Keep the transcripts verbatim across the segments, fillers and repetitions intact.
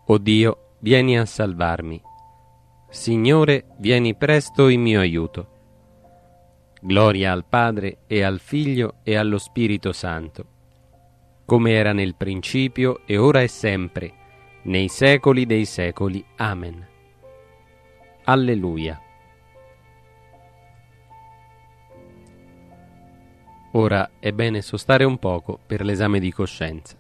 O Dio, vieni a salvarmi. Signore, vieni presto in mio aiuto. Gloria al Padre e al Figlio e allo Spirito Santo, come era nel principio e ora e sempre, nei secoli dei secoli. Amen. Alleluia. Ora è bene sostare un poco per l'esame di coscienza.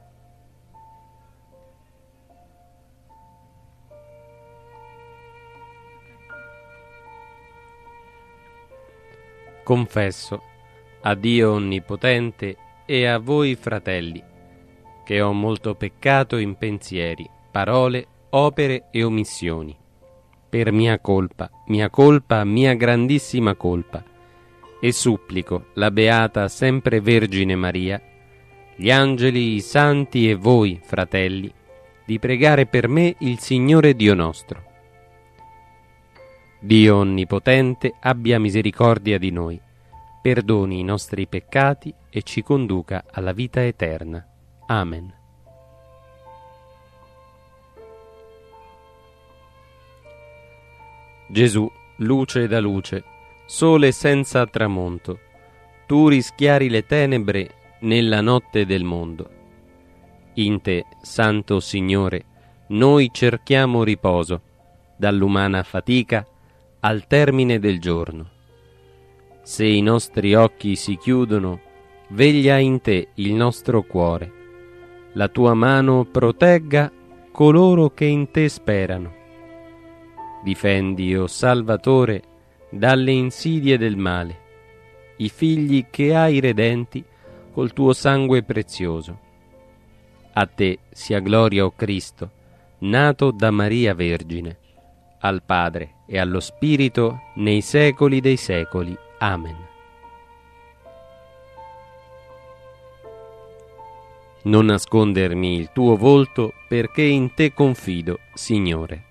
Confesso a Dio Onnipotente e a voi, fratelli, che ho molto peccato in pensieri, parole, opere e omissioni, per mia colpa, mia colpa, mia grandissima colpa, e supplico la Beata Sempre Vergine Maria, gli angeli, i santi e voi, fratelli, di pregare per me il Signore Dio nostro. Dio Onnipotente abbia misericordia di noi, perdoni i nostri peccati e ci conduca alla vita eterna. Amen. Gesù, luce da luce, sole senza tramonto, tu rischiari le tenebre nella notte del mondo. In te, Santo Signore, noi cerchiamo riposo, dall'umana fatica al termine del giorno. Se i nostri occhi si chiudono, veglia in te il nostro cuore. La tua mano protegga coloro che in te sperano. Difendi, o Salvatore, dalle insidie del male, i figli che hai redenti col tuo sangue prezioso. A te sia gloria, o Cristo, nato da Maria Vergine, al Padre e allo Spirito nei secoli dei secoli. Amen. Non nascondermi il tuo volto, perché in te confido, Signore.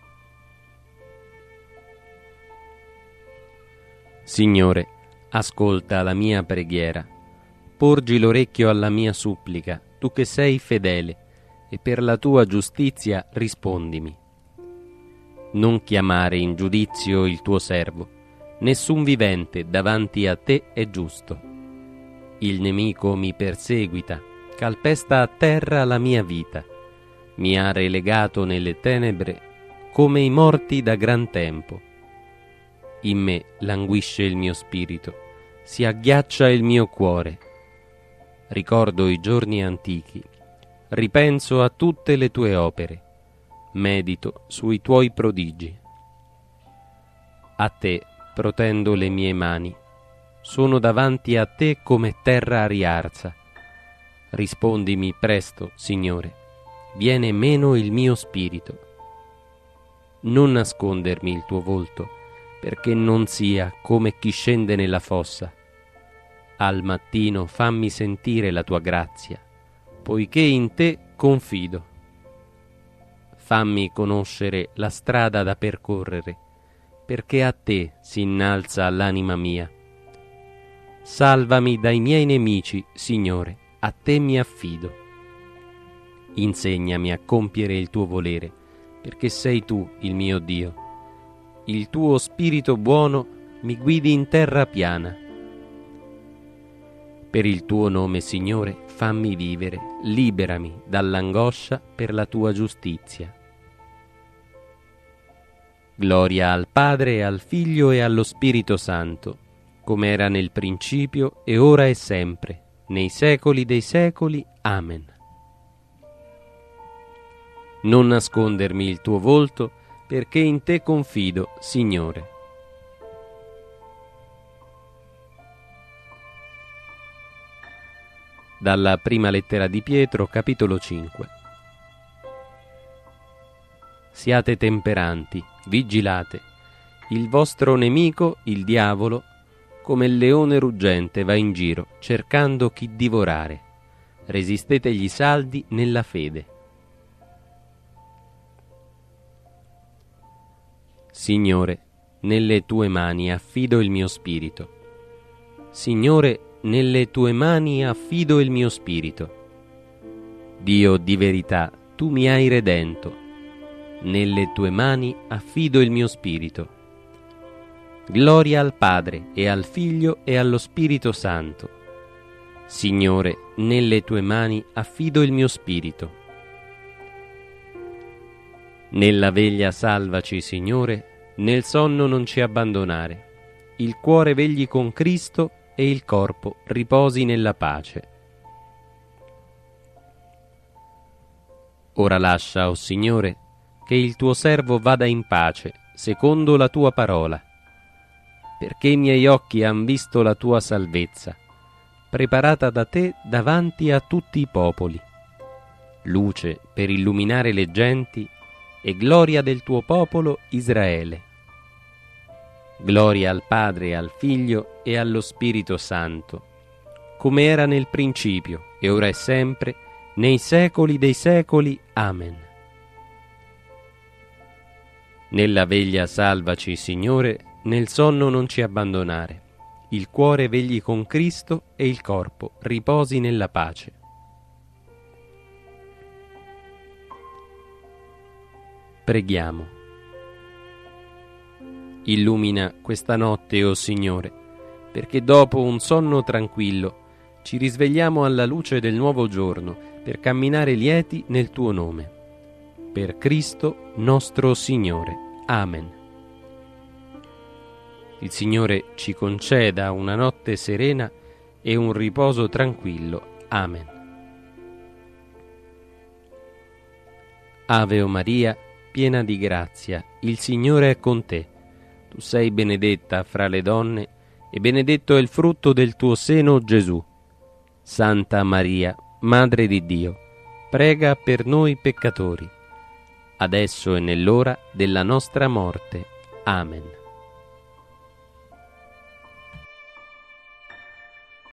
Signore, ascolta la mia preghiera, porgi l'orecchio alla mia supplica, tu che sei fedele, e per la tua giustizia rispondimi. Non chiamare in giudizio il tuo servo, nessun vivente davanti a te è giusto. Il nemico mi perseguita, calpesta a terra la mia vita, mi ha relegato nelle tenebre come i morti da gran tempo. In me languisce il mio spirito, si agghiaccia il mio cuore. Ricordo i giorni antichi, ripenso a tutte le tue opere, medito sui tuoi prodigi. A te protendo le mie mani, sono davanti a te come terra a riarsa. Rispondimi presto, Signore, viene meno il mio spirito. Non nascondermi il tuo volto, perché non sia come chi scende nella fossa. Al mattino fammi sentire la tua grazia, poiché in te confido. Fammi conoscere la strada da percorrere, perché a te si innalza l'anima mia. Salvami dai miei nemici, Signore, a te mi affido. Insegnami a compiere il tuo volere, perché sei tu il mio Dio. Il tuo spirito buono mi guidi in terra piana. Per il tuo nome, Signore, fammi vivere, liberami dall'angoscia per la tua giustizia. Gloria al Padre, al Figlio e allo Spirito Santo, come era nel principio e ora e sempre, nei secoli dei secoli. Amen. Non nascondermi il tuo volto, perché in te confido, Signore. Dalla prima lettera di Pietro, capitolo cinque. Siate temperanti, vigilate. Il vostro nemico, il diavolo, come il leone ruggente va in giro, cercando chi divorare. Resistetegli saldi nella fede. Signore, nelle tue mani affido il mio spirito. Signore, nelle tue mani affido il mio spirito. Dio di verità, tu mi hai redento, nelle tue mani affido il mio spirito. Gloria al Padre e al Figlio e allo Spirito Santo. Signore, nelle tue mani affido il mio spirito. Nella veglia salvaci, Signore, nel sonno non ci abbandonare. Il cuore vegli con Cristo e il corpo riposi nella pace. Ora lascia, o Signore, che il tuo servo vada in pace, secondo la tua parola, perché i miei occhi han visto la tua salvezza, preparata da te davanti a tutti i popoli, luce per illuminare le genti e gloria del tuo popolo Israele. Gloria al Padre, al Figlio e allo Spirito Santo, come era nel principio, e ora e sempre, nei secoli dei secoli. Amen. Nella veglia salvaci, Signore, nel sonno non ci abbandonare. Il cuore vegli con Cristo e il corpo riposi nella pace. Preghiamo. Illumina questa notte, o Signore, perché dopo un sonno tranquillo ci risvegliamo alla luce del nuovo giorno per camminare lieti nel tuo nome. Per Cristo nostro Signore. Amen. Il Signore ci conceda una notte serena e un riposo tranquillo. Amen. Ave o Maria, piena di grazia, il Signore è con te. Tu sei benedetta fra le donne, e benedetto è il frutto del tuo seno, Gesù. Santa Maria, Madre di Dio, prega per noi peccatori, adesso e nell'ora della nostra morte. Amen.